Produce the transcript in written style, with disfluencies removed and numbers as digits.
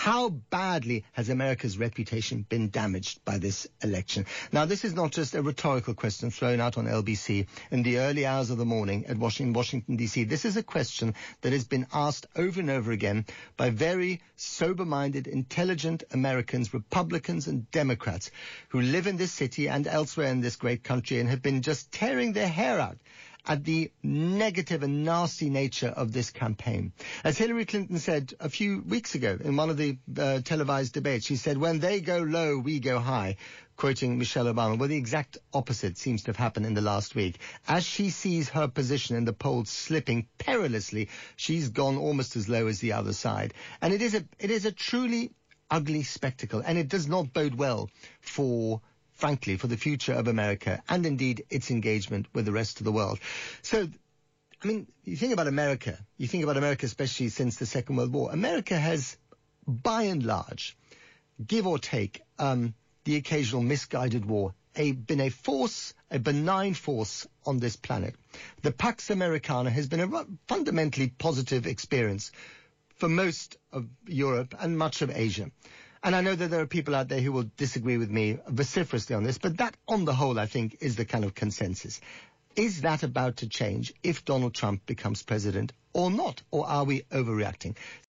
How badly has America's reputation been damaged by this election? Now, this is not just a rhetorical question thrown out on LBC in the early hours of the morning at Washington, D.C. This is a question that has been asked over and over again by very sober-minded, intelligent Americans, Republicans and Democrats who live in this city and elsewhere in this great country and have been just tearing their hair out at the negative and nasty nature of this campaign. As Hillary Clinton said a few weeks ago in one of the televised debates, she said, when they go low, we go high, quoting Michelle Obama. Well, the exact opposite seems to have happened in the last week. As she sees her position in the polls slipping perilously, she's gone almost as low as the other side. And it is a truly ugly spectacle, and it does not bode well frankly, for the future of America and indeed its engagement with the rest of the world. So, I mean, you think about America especially since the Second World War. America has, by and large, give or take, the occasional misguided war, been a benign force on this planet. The Pax Americana has been a fundamentally positive experience for most of Europe and much of Asia. And I know that there are people out there who will disagree with me vociferously on this, but that, on the whole, I think, is the kind of consensus. Is that about to change if Donald Trump becomes president or not? Or are we overreacting?